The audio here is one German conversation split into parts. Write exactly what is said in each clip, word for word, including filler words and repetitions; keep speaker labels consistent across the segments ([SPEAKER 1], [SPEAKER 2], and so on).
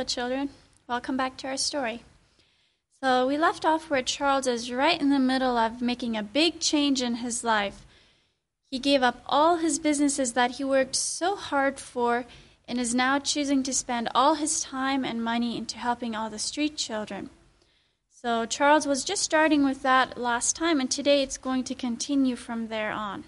[SPEAKER 1] Hello, children. Welcome back to our story. So we left off where Charles is right in the middle of making a big change in his life. He gave up all his businesses that he worked so hard for and is now choosing to spend all his time and money into helping all the street children. So Charles was just starting with that last time, and today it's going to continue from there on.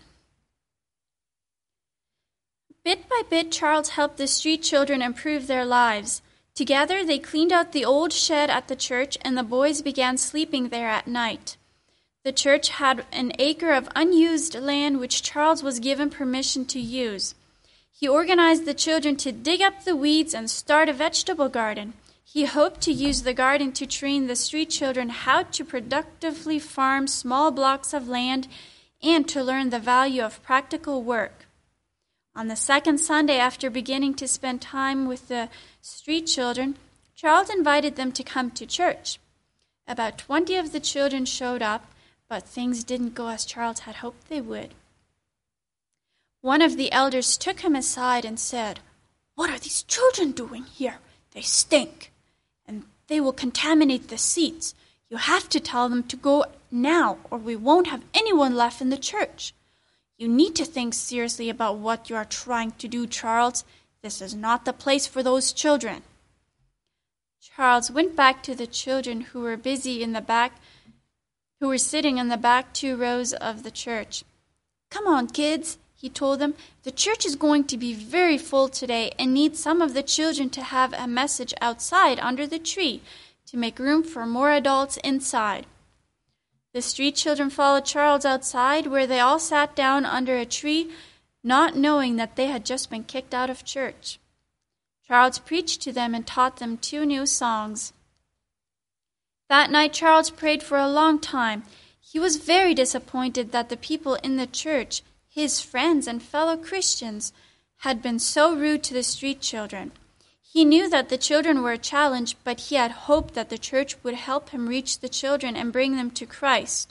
[SPEAKER 1] Bit by bit, Charles helped the street children improve their lives. Together, they cleaned out the old shed at the church, and the boys began sleeping there at night. The church had an acre of unused land which Charles was given permission to use. He organized the children to dig up the weeds and start a vegetable garden. He hoped to use the garden to train the street children how to productively farm small blocks of land and to learn the value of practical work. On the second Sunday, after beginning to spend time with the street children, Charles invited them to come to church. About twenty of the children showed up, but things didn't go as Charles had hoped they would. One of the elders took him aside and said, "What are these children doing here? They stink, and they will contaminate the seats. You have to tell them to go now, or we won't have anyone left in the church. You need to think seriously about what you are trying to do, Charles. This is not the place for those children." Charles went back to the children who were busy in the back, who were sitting in the back two rows of the church. "Come on, kids," he told them. "The church is going to be very full today and needs some of the children to have a message outside under the tree to make room for more adults inside." The street children followed Charles outside, where they all sat down under a tree, not knowing that they had just been kicked out of church. Charles preached to them and taught them two new songs. That night, Charles prayed for a long time. He was very disappointed that the people in the church, his friends and fellow Christians, had been so rude to the street children. He knew that the children were a challenge, but he had hoped that the church would help him reach the children and bring them to Christ.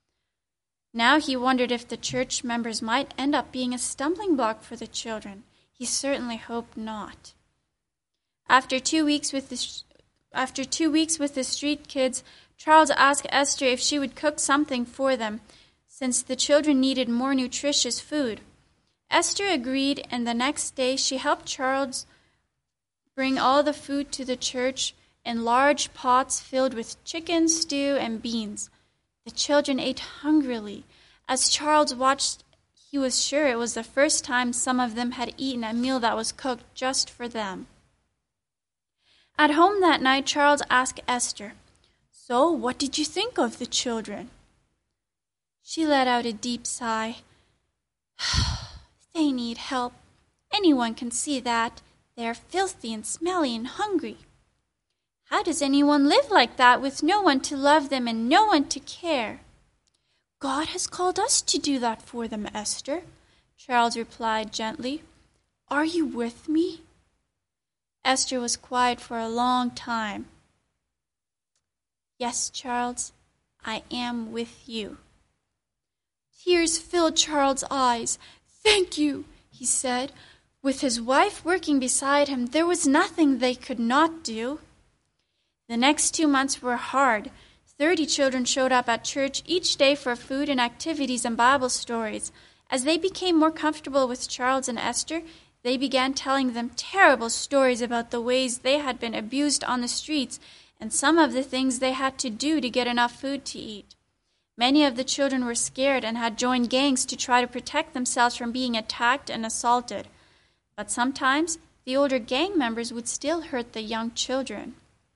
[SPEAKER 1] Now he wondered if the church members might end up being a stumbling block for the children. He certainly hoped not. After two weeks with the after two weeks with the street kids, Charles asked Esther if she would cook something for them, since the children needed more nutritious food. Esther agreed, and the next day she helped Charles bring all the food to the church in large pots filled with chicken, stew, and beans. The children ate hungrily. As Charles watched, he was sure it was the first time some of them had eaten a meal that was cooked just for them. At home that night, Charles asked Esther, "So, what did you think of the children?" She let out a deep sigh. "They need help. Anyone can see that. They are filthy and smelly and hungry. How does anyone live like that with no one to love them and no one to care?" "God has called us to do that for them, Esther," Charles replied gently. "Are you with me?" Esther was quiet for a long time. "Yes, Charles, I am with you." Tears filled Charles' eyes. "Thank you," he said. With his wife working beside him, there was nothing they could not do. The next two months were hard. Thirty children showed up at church each day for food and activities and Bible stories. As they became more comfortable with Charles and Esther, they began telling them terrible stories about the ways they had been abused on the streets and some of the things they had to do to get enough food to eat. Many of the children were scared and had joined gangs to try to protect themselves from being attacked and assaulted. But sometimes the older gang members would still hurt the young children.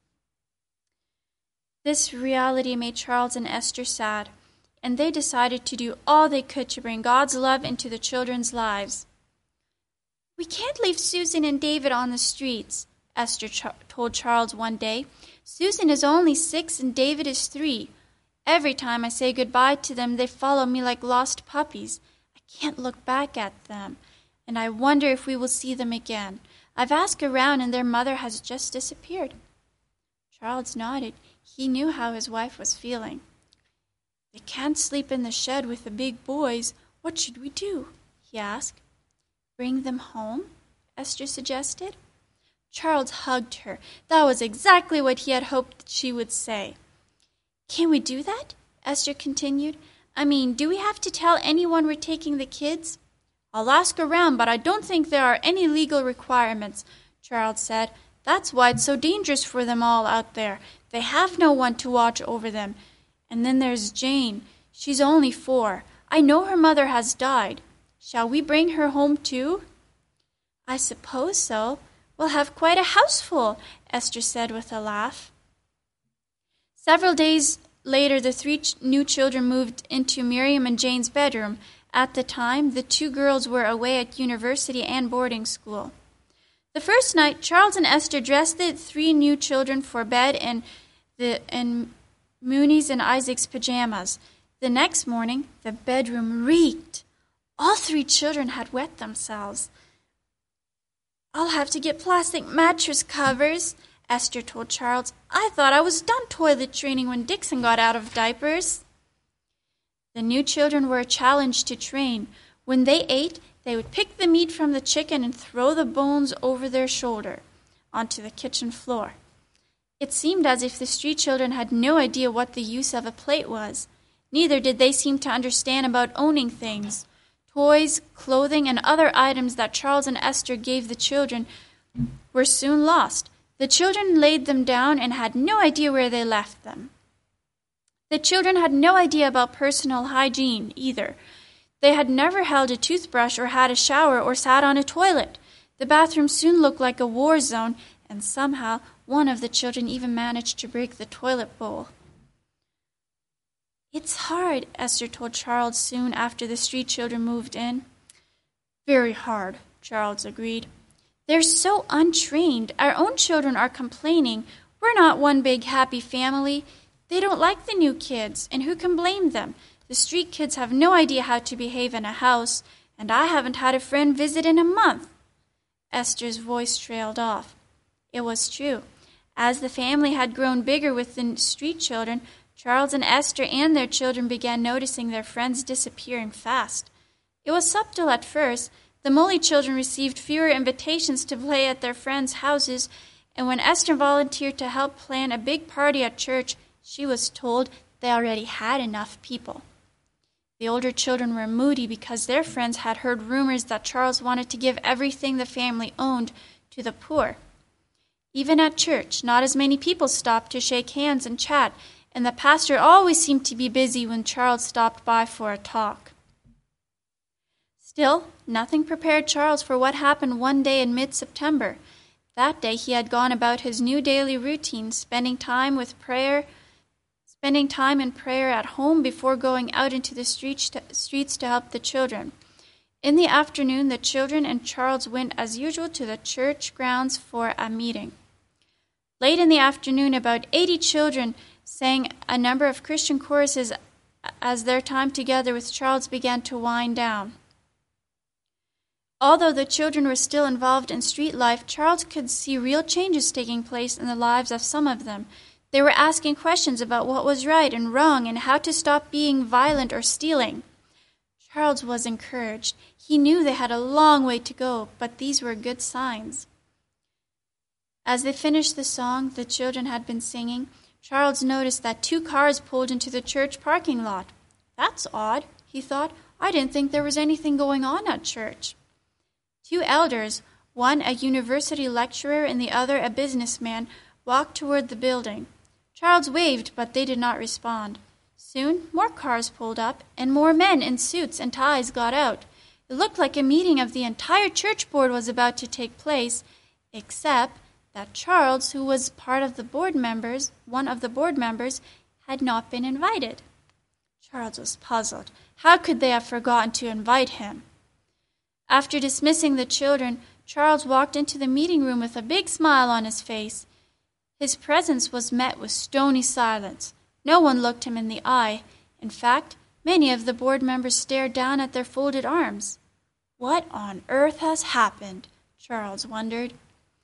[SPEAKER 1] This reality made Charles and Esther sad, and they decided to do all they could to bring God's love into the children's lives. "We can't leave Susan and David on the streets," Esther ch- told Charles one day. "Susan is only six and David is three. Every time I say goodbye to them, they follow me like lost puppies. I can't look back at them, and I wonder if we will see them again. I've asked around, and their mother has just disappeared." Charles nodded. He knew how his wife was feeling. "They can't sleep in the shed with the big boys. What should we do?" he asked. "Bring them home?" Esther suggested. Charles hugged her. That was exactly what he had hoped she would say. "Can we do that?" Esther continued. "I mean, do we have to tell anyone we're taking the kids?" "I'll ask around, but I don't think there are any legal requirements," Charles said. "That's why it's so dangerous for them all out there. They have no one to watch over them. And then there's Jane. She's only four. I know her mother has died. Shall we bring her home too?" "I suppose so. We'll have quite a houseful," Esther said with a laugh. Several days later, the three ch- new children moved into Miriam and Jane's bedroom. At the time, the two girls were away at university and boarding school. The first night, Charles and Esther dressed the three new children for bed in the in Mooney's and Isaac's pajamas. The next morning, the bedroom reeked. All three children had wet themselves. "I'll have to get plastic mattress covers," Esther told Charles. "I thought I was done toilet training when Dixon got out of diapers." The new children were a challenge to train. When they ate, they would pick the meat from the chicken and throw the bones over their shoulder onto the kitchen floor. It seemed as if the street children had no idea what the use of a plate was. Neither did they seem to understand about owning things. Toys, clothing, and other items that Charles and Esther gave the children were soon lost. The children laid them down and had no idea where they left them. The children had no idea about personal hygiene either. They had never held a toothbrush or had a shower or sat on a toilet. The bathroom soon looked like a war zone, and somehow one of the children even managed to break the toilet bowl. "It's hard," Esther told Charles soon after the street children moved in. "Very hard," Charles agreed. "They're so untrained. Our own children are complaining. We're not one big happy family. They don't like the new kids, and who can blame them? The street kids have no idea how to behave in a house, and I haven't had a friend visit in a month." Esther's voice trailed off. It was true. As the family had grown bigger with the street children, Charles and Esther and their children began noticing their friends disappearing fast. It was subtle at first. The Molly children received fewer invitations to play at their friends' houses, and when Esther volunteered to help plan a big party at church, she was told they already had enough people. The older children were moody because their friends had heard rumors that Charles wanted to give everything the family owned to the poor. Even at church, not as many people stopped to shake hands and chat, and the pastor always seemed to be busy when Charles stopped by for a talk. Still, nothing prepared Charles for what happened one day in mid-September. That day he had gone about his new daily routine, spending time with prayer, spending time in prayer at home before going out into the streets to, streets to help the children. In the afternoon, the children and Charles went as usual to the church grounds for a meeting. Late in the afternoon, about eighty children sang a number of Christian choruses as their time together with Charles began to wind down. Although the children were still involved in street life, Charles could see real changes taking place in the lives of some of them. They were asking questions about what was right and wrong and how to stop being violent or stealing. Charles was encouraged. He knew they had a long way to go, but these were good signs. As they finished the song the children had been singing, Charles noticed that two cars pulled into the church parking lot. "That's odd," he thought. "I didn't think there was anything going on at church." Two elders, one a university lecturer and the other a businessman, walked toward the building. Charles waved, but they did not respond. Soon more cars pulled up, and more men in suits and ties got out. It looked like a meeting of the entire church board was about to take place, except that Charles, who was part of the board members, one of the board members, had not been invited. Charles was puzzled. How could they have forgotten to invite him? After dismissing the children, Charles walked into the meeting room with a big smile on his face. His presence was met with stony silence. No one looked him in the eye. In fact, many of the board members stared down at their folded arms. What on earth has happened? Charles wondered.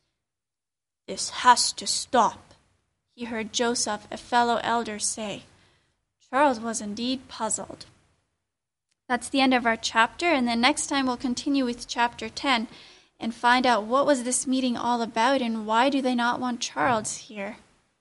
[SPEAKER 1] "This has to stop," he heard Joseph, a fellow elder, say. Charles was indeed puzzled. That's the end of our chapter, and then next time we'll continue with chapter ten. and find out what was this meeting all about and why do they not want Charles here.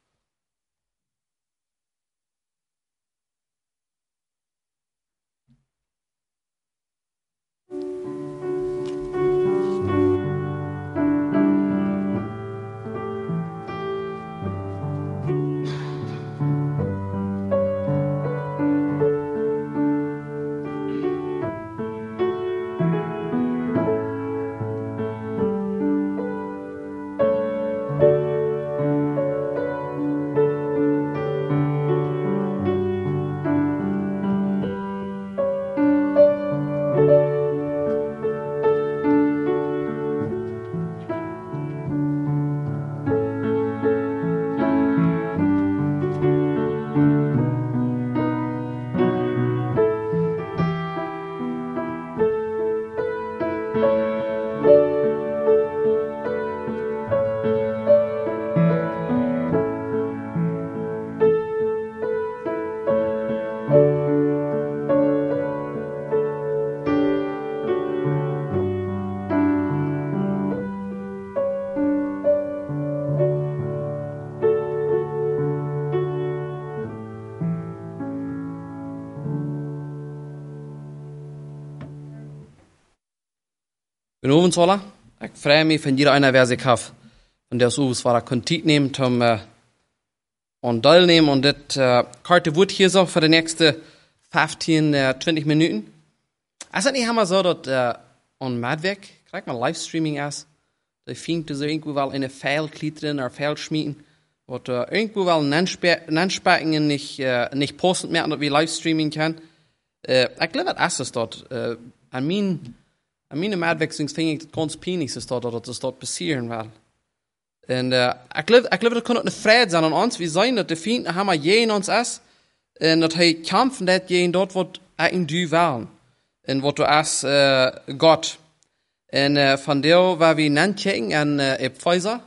[SPEAKER 2] Goedenavond alle. Ik vraag me van jeder einer wer zich af. Van der soos waar ik kon tijd nemen om uh, aan deelnemen aan dit uh, karte woord hier zo voor de nächste vijftien, uh, twintig minuten. Is het niet helemaal zo dat uh, aan Madwerk, krijg maar livestreaming is, dat vindt dus irgendwo wel in een Pfeil kliederen of Pfeil schmieden, wat uh, irgendwo wel een Ansprachen nicht, uh, nicht posten mehr, dat we livestreaming kan. Uh, ik geloof dat is het dat. Uh, aan mijn Aan mijn uitwissing vind ik het ganz pijnlijk is dat dat dat passeren wil. En uh, ik geloof, ik geloof dat kan ook een vrede zijn aan ons. We zijn dat de vriend helemaal je in ons is. En dat hij kampen dat je in dat wat hij in du wil. En wat er is uh, God. En uh, van deel waar we nanchecken en uh, Epheser.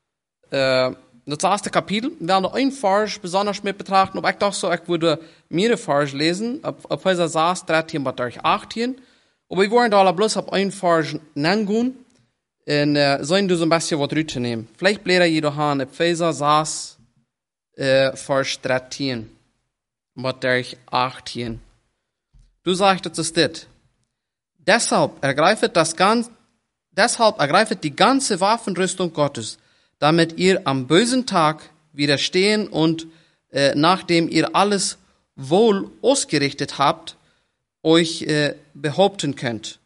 [SPEAKER 2] Uh, das erste Kapitel. Wir werden da ein Vers besonders mit betrachten. Aber ich dachte so, ich würde mehrere Vers lesen. Epheser sechs, dreizehn bis achtzehn. Aber wir wollen da bloß auf ein Vers nennen und äh, sollen du so ein bisschen was rübernehmen. Vielleicht blätter jeder an Epheser sechs, äh, Vers dreizehn bis achtzehn. Du sagst, das ist das. Deshalb ergreifet das ganz, deshalb ergreifet die ganze Waffenrüstung Gottes, damit ihr am bösen Tag widerstehen und äh, nachdem ihr alles wohl ausgerichtet habt, euch äh, behaupten könnt.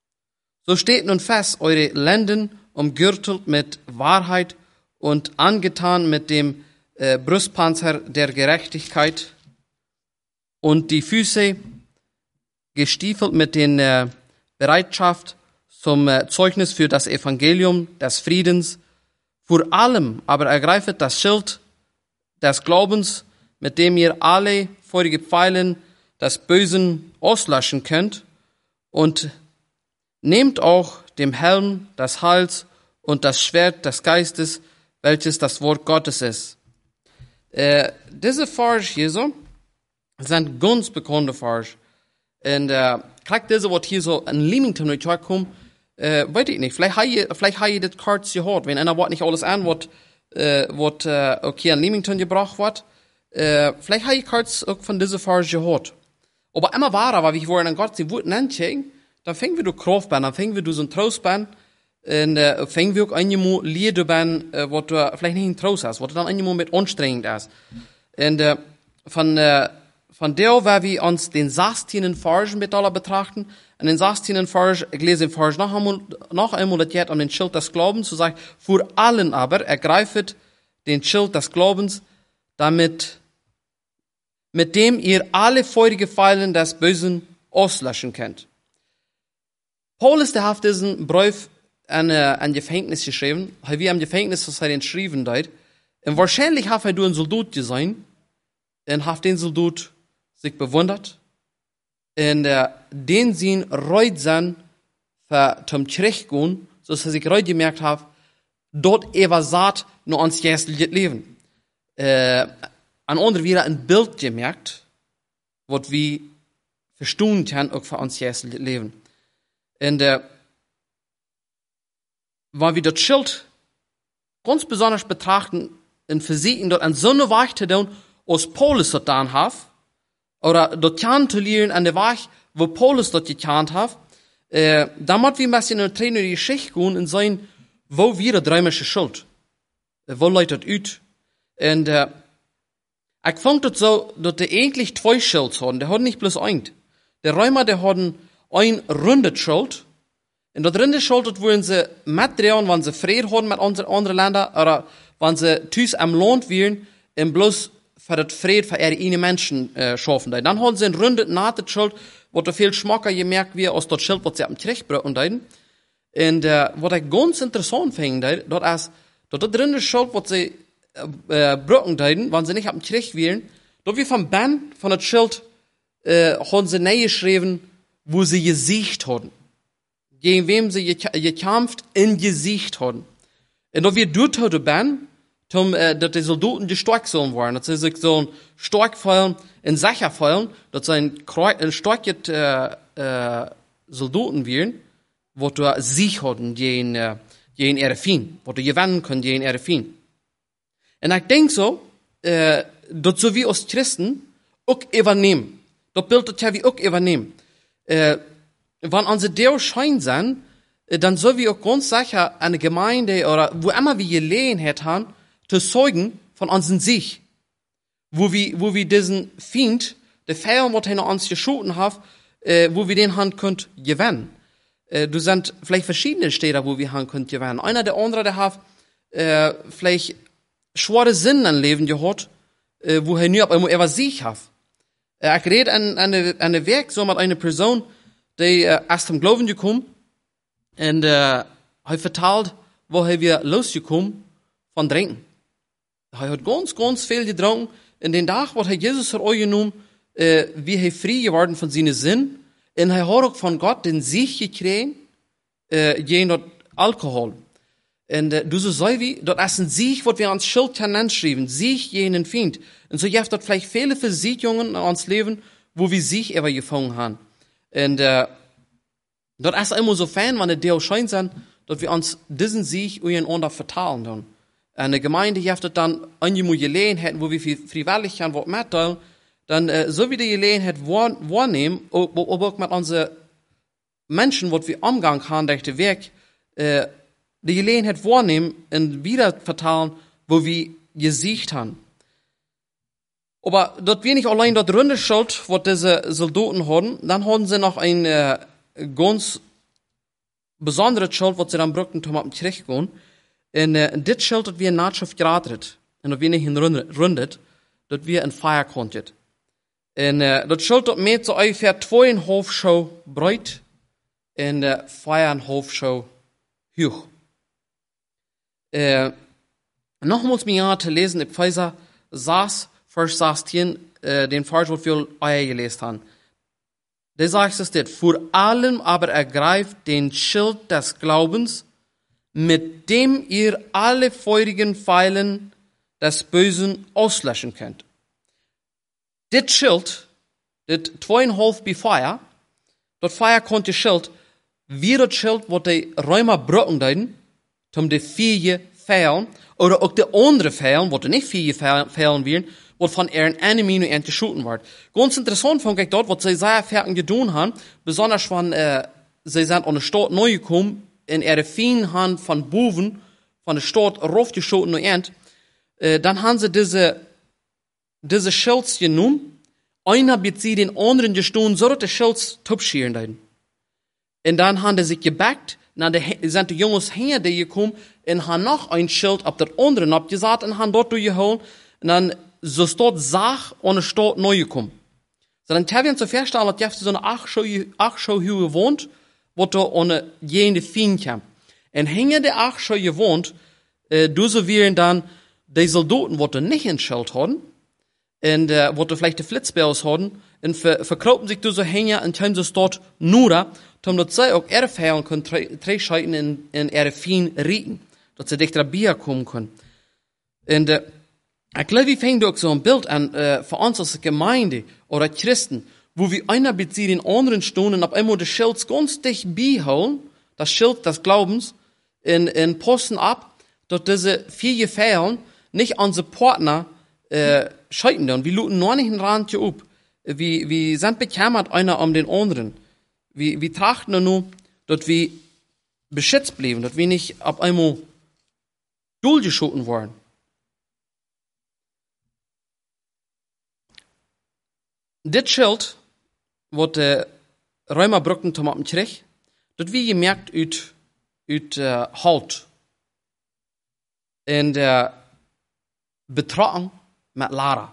[SPEAKER 2] So steht nun fest eure Lenden umgürtelt mit Wahrheit und angetan mit dem äh, Brustpanzer der Gerechtigkeit und die Füße gestiefelt mit den äh, Bereitschaft zum äh, Zeugnis für das Evangelium des Friedens. Vor allem aber ergreifet das Schild des Glaubens, mit dem ihr alle feurige Pfeilen des Bösen auslöschen könnt und nehmt auch dem Helm das Hals und das Schwert des Geistes, welches das Wort Gottes ist. Äh, diese Vers hier so sind ganz bekannte Vers. Und äh, klar, diese wird hier so in Leamington durchkommen, äh, weiß ich nicht. Vielleicht habe ich, vielleicht habe ich das kurz gehört, wenn einer Wort nicht alles an wird, äh, wird äh, okay in Leamington gebracht wird. Äh, vielleicht habe ich kurz auch von dieser Vers gehört. Aber immer war aber, wie ich vorhin an Gott sie wurden anchecken, dann fängen wir du Kraft ban, dann fängen wir du so ein Trost ban, und äh, fängen wir auch einmal Lieder ban, äh, was du vielleicht nicht ein Trost hast, was du dann einmal mit anstrengend ist. Und äh, von äh, von der, weil wir uns den sechzehnten Vers mit aller betrachten, und den sechzehnten Vers, ich lese den Vers noch einmal, noch einmal, das geht um den Schild des Glaubens, so sagt, vor allen aber ergreifet den Schild des Glaubens, damit mit dem ihr alle feurige Pfeilen des Bösen auslöschen könnt. Paulus, der hat diesen Brief an ein Gefängnis geschrieben, hat wie am Gefängnis, was er den schrieben hat, und wahrscheinlich hat er ein Soldat gesehen, und hat den Soldat sich bewundert, und uh, den sie reut sind, für zum Zurückgehen, so dass er sich reut gemerkt hat, dort er sagt, nur ans jährliche Leben. Uh, An andere wieder ein Bild gemerkt, was wir verstehen können, auch für uns jährliche Leben. Und, äh, weil wir das Schild ganz besonders betrachten, in Physiken dort an so eine Weich zu tun, als Paulus dort dann hat, oder dort kann zu lernen an der Weich, wo Paulus dort gekannt hat, äh, damit wir ein bisschen in die Geschichte gehen und sehen, wo wir das römische Schild, äh, wo leitet ut. Und, äh, ich fand das so, dass die eigentlich zwei Schilds haben, die haben nicht bloß ein. Die Römer, die haben ein rundes Schild, und das runde Schild, das wollen sie mitdrehen, wenn sie Frieden haben mit anderen Ländern, oder wenn sie tüß am Land wären, und bloß für das Frieden für ihre eigenen Menschen äh, schaffen. Dann haben sie ein rundes, nates Schild, wo da viel schmacker gemerkt wird, als das Schild, was sie am Krieg brauchen. Und äh, was ich ganz interessant finde, das ist, dass das runde Schild, was sie äh, brauchen, wenn sie nicht am Krieg wären, da wir vom Band von das Schild äh, haben sie neu geschrieben, wo sie gesiegt haben. Gegen wem sie gekämpft, in Gesicht haben. Und da wir dort heute bin, um, äh, dass die Soldaten die stark sollen waren, dass sie sich so stark fallen, in sicher fallen, dass sie ein, ein starke äh, äh, Soldaten wären, wo du Sieg hatten gegen, äh, gegen ihre Feind, wo du gewinnen können gegen ihre Feind. Und ich denke so, äh, dass so wie als Christen auch übernehmen. Das bildet ja wie auch übernehmen. Äh, wenn unsere Deo schein sind, dann soll wir auch ganz sicher eine Gemeinde oder wo immer wir Gelegenheit haben, zu zeugen von unseren Sieg. Wo wir, wo wir diesen Feind, der Feier, was er uns geschoten hat, äh, wo wir den haben könnt gewinnen. Äh, du sind vielleicht verschiedene Städte, wo wir haben könnt gewinnen. Einer der andere, der hat äh, vielleicht schwere Sinn im Leben gehabt, äh, wo er nie auf einmal etwas Sieg hat. Äh, ich rede an eine, eine Werk so mit einer Person, die äh, erst zum Glauben gekommen, und äh, er vertalt, wo er wieder losgekommen von Trinken. Er hat ganz, ganz viel getrunken. In den Tag, wo er Jesus hat genommen, äh, wie er frei geworden von seinen Sinn, und er hat auch von Gott den Sieg gekriegt, äh, gegen das Alkohol. Und äh, du so sei wie, das ist ein Sieg, was wir ans Schild kann schreiben, Sieg gegen den Feind. Und so gibt es vielleicht viele Versiegungen in uns Leben, wo wir Sieg ever gefangen haben. Und äh, das ist immer so fein, wenn es dir scheint sind, dass wir uns diesen Sieg untereinander verteilen. Dann. Eine Gemeinde gibt es dann einige Gelegenheiten, wo wir freiwillig können, was mitteilen, dann äh, so wie die Gelegenheit wahrnehmen, aber auch mit unseren Menschen, was wir Umgang haben, durch den Weg, äh, die Gelegenheit wahrnehmen und wieder verteilen, wo wir gesiegt haben. Aber dort wir nicht allein dort runde Schuld, was diese Soldaten haben, dann haben sie noch ein äh, ganz besonderes Schild, was sie dann brauchten, um auf den Krieg zu gehen. Und äh, das Schild, das wir in Nahtschaft geratet, und das wir nicht rundet, das wir in Feuer konnten. Und äh, das Schild, das mit so ungefähr zweieinhalb Schau breit und äh, viereinhalb Schau hoch. Äh, nochmals mir ja zu lesen, in Epheser sechs, Vers sechzehn, äh, den Vers, was wir euch gelesen haben. Da sagt es das, vor allem aber ergreift den Schild des Glaubens, mit dem ihr alle feurigen Pfeilen des Bösen auslöschen könnt. Das Schild, das zweieinhalb bei Feuer, das Feuer konnte Schild, wie das Schild, was die Römer brauchen deuten, um die vier Pfeilen, oder auch die anderen Pfeilen, was die nicht vier Pfeilen wären, was von ihren Enemy nur entgeschoten wird. Ganz interessant fand ich dort, was sie sehr fertig getan haben, besonders wenn äh, sie sind an der Stadt neu gekommen, in ihre vielen Hand von Boven, von der Stadt raufgeschoten und ent, äh, dann haben sie diese, diese Schilds genommen, einer wird sie den anderen gestohlen, so dass die Schilds tupschieren deuten. Und dann haben sie sich gebackt, dann sind die Jungs her, die gekommen, und haben noch ein Schild auf der anderen abgesagt und haben dort durchgeholt, und dann so dort Sach und eine Stadt neu gekommen. So dann haben wir uns so feststellen, dass so eine acht Schau hier wohnt, wo da ohne jene Fien kam. Und hinter der acht Schau gewohnt, äh, du so wären dann die Soldaten, wo da nicht ein Schild hatten, und äh, wo da vielleicht die Flitzbells hatten, und ver, verkropen sich du so hinter und haben sie dort nur, um dass sie auch ihre Feiern können, drei Scheiten in, in ihre Fien rieten, dass sie dichter Bier kommen können. Und äh, ich glaube, wir fangen doch so ein Bild an, äh, für uns als Gemeinde oder Christen, wo wir einer bezieht den anderen Stunden, ab einmal das Schild ganz dicht beiholen, das Schild des Glaubens, in, in passen ab, dass diese vier Gefähren nicht an den Partner äh, scheitern. Wir luten noch nicht einen Rand hier ab. Wir, wir sind bekämmert einer um den anderen. Wir, wir trachten nur, dass wir beschützt bleiben, dass wir nicht ab einmal durchgeschoten worden. Das Schild, was der Römer brückten zum Abend kriegt, das wie gemerkt ut, ut uh, Halt. In der Betrachtung mit Lara.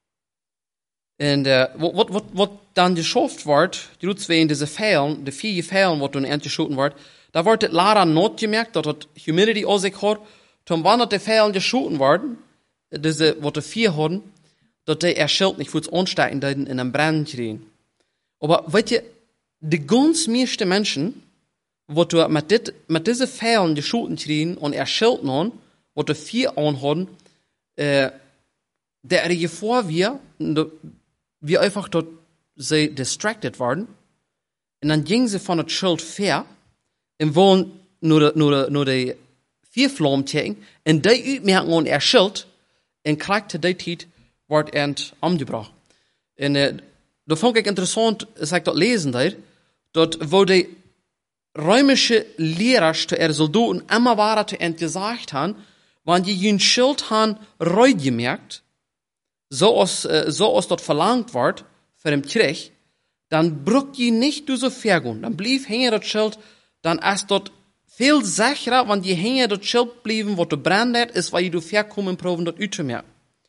[SPEAKER 2] Und was dann geschafft wird, die zwei in diese Fällen, die vier Fällen, was dann entgeschoten wird, da wird das Lara not gemerkt, dass das Humidity aus sich hat, zum wann die Fällen geschoten werden, diese, was die vier hatten, dass die er Schild nicht für uns anstecken, in einen Brand kriegen. Aber, weißt ihr, die ganz meisten Menschen, was du mit, dit, mit diesen Fällen geschoten kriegen und er Schild noch, was die vier anhaben, äh, der er vor wir, wir einfach dort sie distracted waren, und dann gingen sie von das Schild fair, und wollen nur, nur, nur die vier Flammen checken, und die utmerken und er Schild, und kriegte die Zeit, wird ent umgebracht. Und äh, da fand ich interessant, als ich das lesen da, dort, wo die römische Lehrer zu ihren Soldaten immer waren zu ent gesagt haben, wenn die ein Schild haben, reu gemerkt, so als, äh, so als dort verlangt wird, für den Krieg, dann brück die nicht du so vergehen. Dann blieb hängen das Schild, dann ist dort viel sicherer, wenn die hängen das Schild blieben, wo du brandet, ist, weil du verkommen proben, dort utzumerken.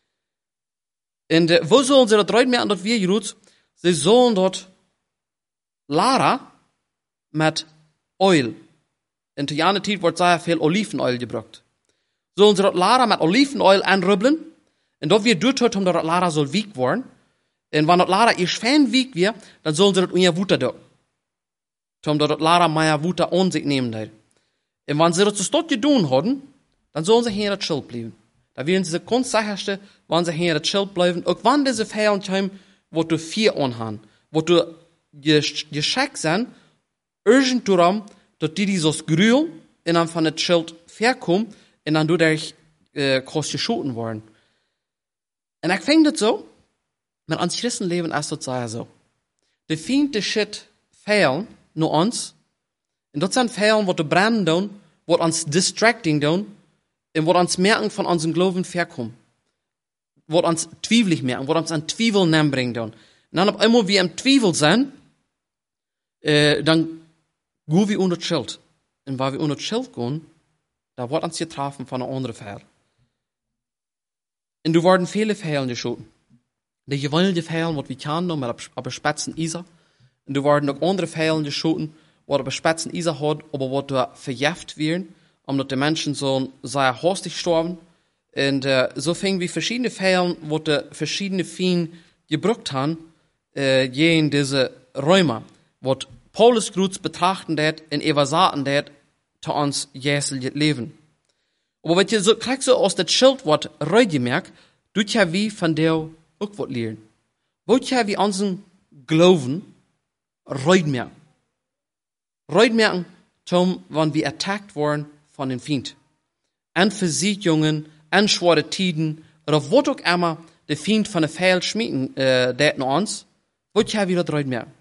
[SPEAKER 2] Und äh, wo sollen sie das reut merken, dass wir Juden, sie sollen dort Lara mit Öl. In der jane Zeit wird sehr viel Olivenöl gebraucht. Sollen sie dort Lara mit Olivenöl anrübeln, und dort wir durchhört, um dort Lara soll wieg worden. Und wenn dort Lara ihr Schwein wiegt wir, dann sollen sie dort unser Wutter da. Um dort Lara mehr Wutter an sich nehmen. Und wenn sie das zu dort getan haben, dann sollen sie hier das Schild bleiben. Da werden sie ganz sicherste, wenn sie hier das Schild bleiben, auch wenn diese Fällen kommen, wo du vier anhaben, wo du geschickt sind, irgendwann, dass die dieses Grühl und dann von das Schild verkommen und dann dadurch äh, kurz geschoten worden. Und ich finde das so, mit uns Christenleben ist das sehr so. Die Feind, die Shit fehlen, nur uns, und das sind Fehlen, wo du brennen tun, wo uns distracting tun, und wo uns merken von unserem Glauben verkommen. Wo uns twievelig merken, wo uns an Twiebel nehmen bringen tun. Und dann auf einmal wir im Twiebel sind, äh, dann gehen wir unter das Schild. Und weil wir unter das Schild gehen, da wird uns getroffen von einer anderen Fehl. Und du werden viele Fehlen geschoten. Die gewöhnliche Fehlen, was wir kennen, mit aber Spitzen Isa. Und du werden auch andere Fehlen geschoten, was aber Spitzen Isa hat, aber was du verjeft werden, omdat die Menschen so sehr hastig sterben. Und äh, so fingen wir verschiedene Fehlen, wo die verschiedene Fien gebraucht haben, äh, je in diese Räume, wo Paulus Gruz betrachten dat und evasaten dat zu uns jäsel leben. Aber wenn ihr so, kriegst du aus das Schild, was reu gemerkt, tut ja wie von der auch was lernen. Wollt ja wie unseren Glauben reu merken. Reu merken, zum, wenn wir attackt worden von den Feind. Und Versiegungen, und schwere Tiden, oder wo auch immer der Feind von der Fehl schmieden, äh, dat noch uns, wollt ja wieder reu merken.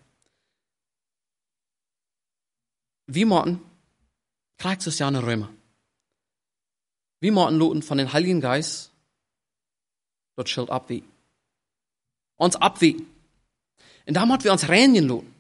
[SPEAKER 2] Wie machen, kriegst du es ja in Römer. Wie machen Loten von den Heiligen Geist das Schild abwiegen. Uns abwiegen. Und da haben wir uns reinigen loten.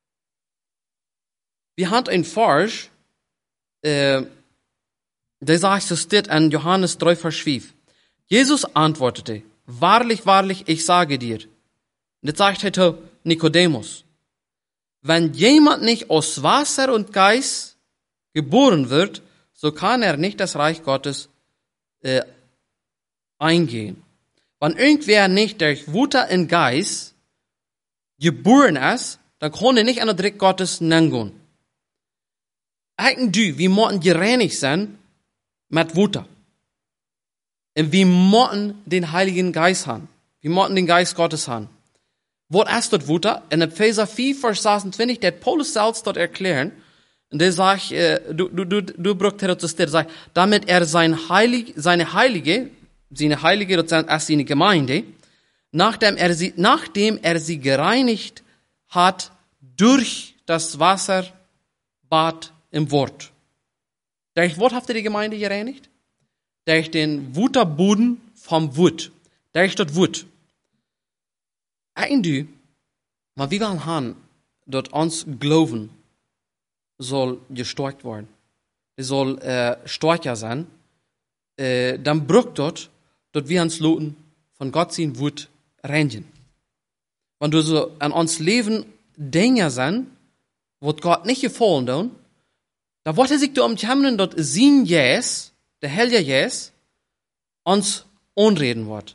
[SPEAKER 2] Wir haben ein Vers, äh, der sagt es steht an Johannes drei, Vers fünf. Jesus antwortete, wahrlich, wahrlich, ich sage dir. Und das sagt heute Nikodemus. Wenn jemand nicht aus Wasser und Geist geboren wird, so kann er nicht das Reich Gottes äh, eingehen. Wenn irgendwer nicht durch Wutter und Geist geboren ist, dann kann er nicht an der Reich Gottes hingehen. Eigentlich du, wir müssen gereinigt sein mit Wutter. Und wir müssen den Heiligen Geist haben. Wir müssen den Geist Gottes haben. Was ist das Wutter? In Epheser vier, Vers sechsundzwanzig, der Paulus selbst dort erklären, Und der sagt, äh, du, du, du, du brauchst er zu stehen, sagt, damit er sein Heilig, seine Heilige, seine Heilige, das ist seine Gemeinde, nachdem er sie, nachdem er sie gereinigt hat durch das Wasserbad im Wort. Durch Wort habt ihr die Gemeinde gereinigt? Durch den Wutterboden vom Wut. Durch das Wut. Eigentlich, maar wie wollen haben, dass uns Glauben soll gestärkt werden. Es soll äh, stärker sein. Äh, dann braucht dort, dass wir uns loten von Gott sein Wut reinigen. Wenn du so an uns Leben Dinge sind, wo Gott nicht gefallen tun, da wird er sich da umkämmen, dass sein Jes, der Heilige Jes, uns unreden wird.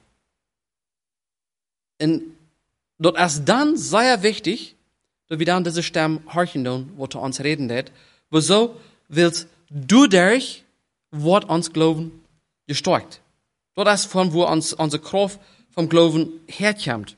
[SPEAKER 2] Und dort erst dann sehr wichtig, dass wir dann diese Stimme horchen tun, wo er uns reden wird. Wieso willst du durch, wird uns Glauben gestärkt. Dort ist von wo uns unsere Kraft vom Glauben herkommt.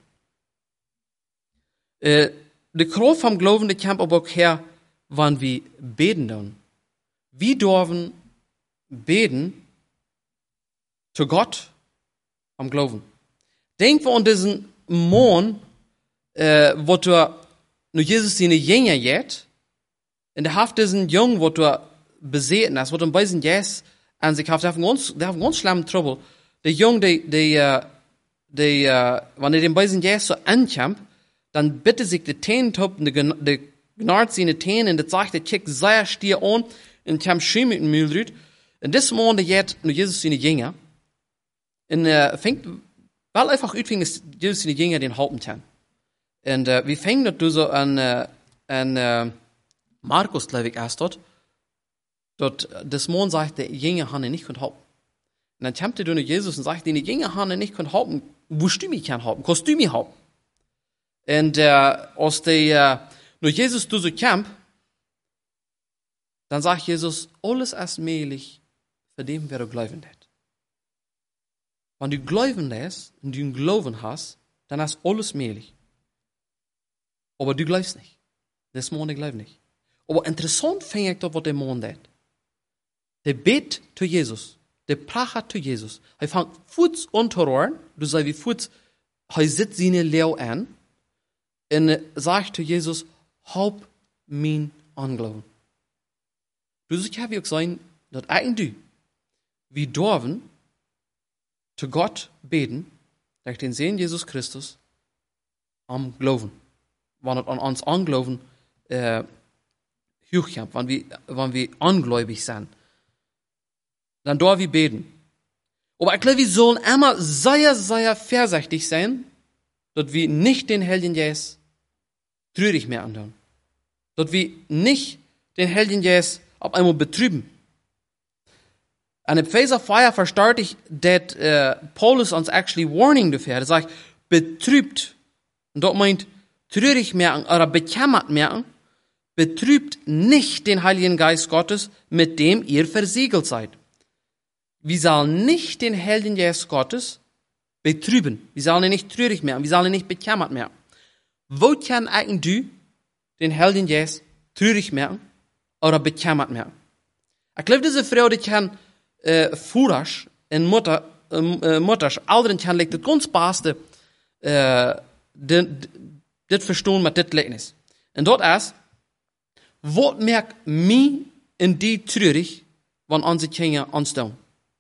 [SPEAKER 2] Äh, die Kraft vom Glauben, die kommt aber auch her, wenn wir beten tun. Wir dürfen beten zu Gott am Glauben. Denk wir an diesen Mann, äh, wo du nur Jesus seine Jünger jet, in der Haft diesen Jungen, wo du beseten hast, wo du ein bisschen Jes an sich haft, der hat ganz, der hat ganz schlimmen Trouble. Der Junge, der, der, der, wenn er den bisschen Jes so ankämpft, dann bitte sich die Tänen top, der, der gnarrt seine Tänen, und der sagt, der kickt sehr stier an, und kämpft schön mit dem Müll rüt. Und das Mann, der jet nur Jesus seine Jünger, und er fängt, weil einfach utfing, ist Jesus seine Jünger den halten kann. Und uh, wir fängen das so an, uh, an uh, Markus, glaube ich, erst dort, dort das Mann sagt, der Jünger haben nicht können halten. Und dann kommt er zu Jesus und sagt, die Jünger haben nicht können halten, wo du mich kann halten, kannst du mich halten? Und uh, als der uh, nur Jesus du so kommt, dann sagt Jesus, alles ist möglich für den, wer du glauben hat. Wenn du glauben lässt und du Glauben hast, dann ist alles möglich. Aber du glaubst nicht. Das Mann, der glaubt nicht. Aber interessant finde ich doch, was der Mann tut. Der bet zu Jesus. Der prachat zu Jesus. Er fängt Fuß an zu rühren. Du sagst, wie Fuß, er sitzt seine Leo an. Und sagt zu Jesus, hab mein Anglauben. Du sagst, ich habe auch sagen, dass eigentlich wir dürfen zu Gott beten, durch den Sehen Jesus Christus, am Glauben. Wenn es an uns Anglauben äh, hochkommt, wenn wir, wenn wir ungläubig sind, dann dürfen wir beten. Aber ich glaube, wir sollen immer sehr, sehr vorsichtig sein, dass wir nicht den Heiligen Geist trürig mehr antun. Dass wir nicht den Heiligen Geist auf einmal betrüben. An Epheser vier versteht ich, dass uh, Paulus uns actually warning dafür. Er sagt, betrübt. Und dort meint, trürig merken oder bekämmert merken, betrübt nicht den Heiligen Geist Gottes, mit dem ihr versiegelt seid. Wir sollen nicht den Heiligen Geist Gottes betrüben. Wir sollen ihn nicht trürig merken. Wir sollen ihn nicht bekämmert merken. Wo kann eigentlich du den Heiligen Geist trürig merken oder bekämmert merken? Ich glaube, diese Frau, die kann äh, Furasch en Mutter, äh, Mutters ouderen kan ligt het ganz beste äh, dit verstaan met dit gelijkenis. En dat is, wat merkt mij in die treurig, wanneer onze kinderen aanstaan?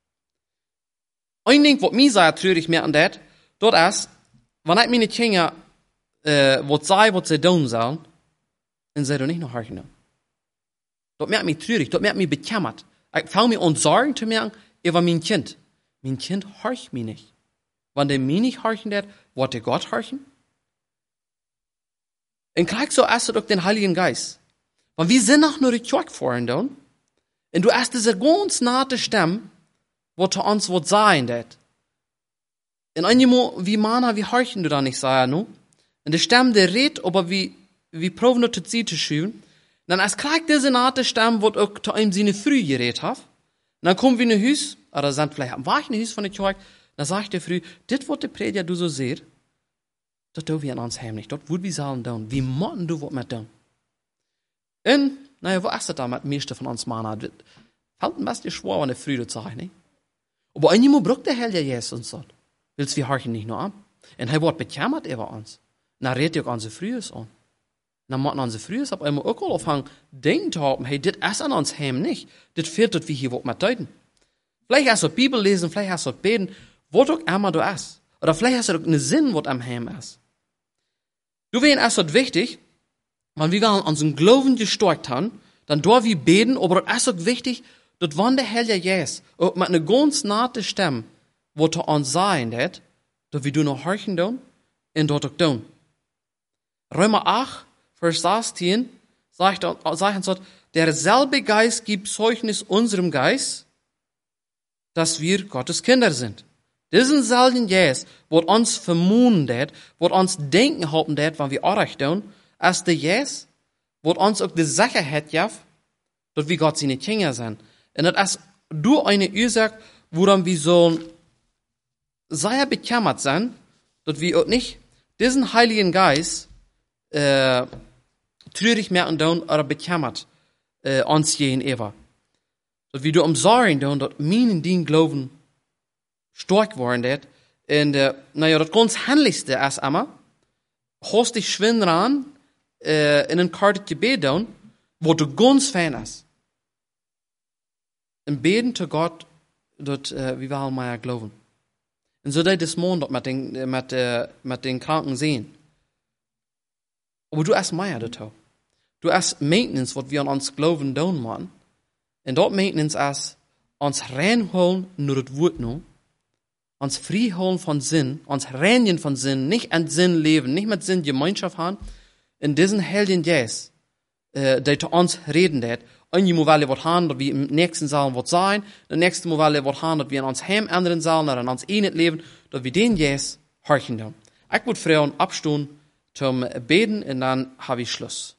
[SPEAKER 2] Een ding wat mij zeer treurig merkt aan dat, dat is, wanneer ik mijn kinderen äh, wat zei wat ze doen zullen, en ze er niet naar haar gaan. Dat merkt mij treurig, dat merkt mij bekemmert. Ik voel me ontzorgen te merken over mijn kind. Mijn kind hoort mij niet. Wanneer mij niet horchen dat, wordt hij Gott horchen? En gleich so ist es auch den Heiligen Geist. Weil wir sind noch nur die Kirche vorhin da. Und du hast diese ganz nahe Stimme, wo zu uns wird sein dat. Und einmal, wie Mana, wie horchen du da nicht sagen, no? Und die Stimme, der redet, aber wie, wie proben nur zu sie zu schauen. Dann ist gleich diese nahe Stimme, wo auch zu einem seine Früh geredet hat. Und dann kommen wir in ein Haus, oder sind vielleicht am Wachen Haus von der Kirche, dann sagt der Früh, dit wird der Prediger du so sehr, das tun wir an uns heimlich. Dort würden wir sagen, wie machen du was mit dem? Und naja, wo ist das da mit dem meisten von uns Männern? Das fällt ein bisschen schwer, wenn der Früde zu sein, nicht? Aber einmal braucht der Herr ja Jesus uns so. Willst wir horchen nicht nur an? Und er wird bekämmert über uns. Und er redet ja unsere Frühes an. Und dann machen unsere Frühes ab einmal auch anfangen, denken zu haben, hey, das ist an uns heim nicht. Das fehlt, dass wir hier was mit deuten. Vielleicht hast du Bibel lesen, vielleicht hast du beten, was auch immer du ist. Oder vielleicht hast du auch einen Sinn, was am heim ist. Du weißt, es ist wichtig, wenn wir unseren Glauben gestärkt haben, dann dürfen wir beten, aber es ist auch wichtig, dass wenn der Herr Jesus auch mit einer ganz nahe Stimme, wo er uns sagen wird, dass wir du noch horchen tun und dort auch tun. Römer acht, Vers sechzehn, sagt uns dort, derselbe Geist gibt Zeugnis unserem Geist, dass wir Gottes Kinder sind. Diesen selben Jesus, wird uns vermuten wird, wird uns denken haben wird, wenn wir Arbeit tun, als der Jesus, wird uns auch die Sicherheit geben, dass wir Gott seine Kinder sind. Und das ist durch eine Ursache, woran wir so sehr bekämmert sind, dass wir auch nicht diesen Heiligen Geist äh, traurig merken tun oder bekämmert äh, uns gegenüber. Dass wir durch Sorgen tun, dass meinen den Glauben stark worden wird. Und äh, naja, das ganz Handlichste ist immer, hast dich schwind ran äh, in ein kartes Gebet tun, wo du ganz fein ist. Und beten zu Gott, dass äh, wir wollen mehr glauben. Und so dass das Mond mit den, mit, äh, mit den Kranken sehen. Aber du hast mehr dazu. Du hast Maintenance, was wir an uns glauben tun müssen. Und dort Maintenance ist, uns reinholen nur das Wort noch, uns freiholen von Sinn, uns reinigen von Sinn, nicht an Sinn leben, nicht mit Sinn Gemeinschaft haben, in diesen Helden Jesus, äh, der zu uns reden wird. Einmal wollen wir haben, dass wir im nächsten Saal wird sein, der nächste Mal wollen wir haben, dass wir in uns heim anderen Saalen, oder in uns eh nicht leben, dass wir den Jesus horchen tun. Ich würde Frauen abstehen zum Beten und dann habe ich Schluss.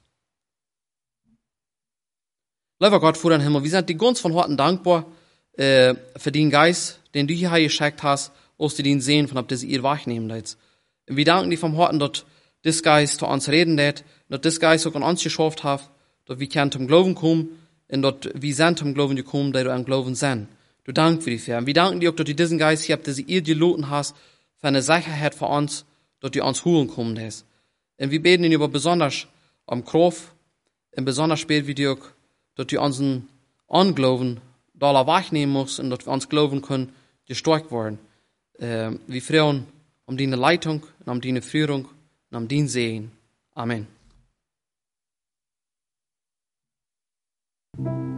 [SPEAKER 2] Lieber Gott, vor den Himmel, wir sind dir ganz von Herzen dankbar äh, für den Geist, den du hier geschickt hast, aus dir den sehen, von ob das ihr wahrnehmen lässt. Und wir danken dir vom Herzen, dass das Geist zu uns reden wird, dass das Geist auch an uns geschafft hat, dass wir können zum Glauben kommen, und dass wir sind zum Glauben gekommen, da du am Glauben sind. Du danken für die Fähr. Und wir danken dir auch, dass du diesen Geist hier habt, dass ihr geloten hast, für eine Sicherheit für uns, dass du uns holen kommen lässt. Und wir beten ihn über besonders am Kraft, und besonders spät wie dir auch, dass du unseren Unglauben da wahrnehmen musst und dass wir uns glauben können, gestärkt werden. Äh, wir freuen um deine Leitung und um deine Führung und um dein Segen. Amen.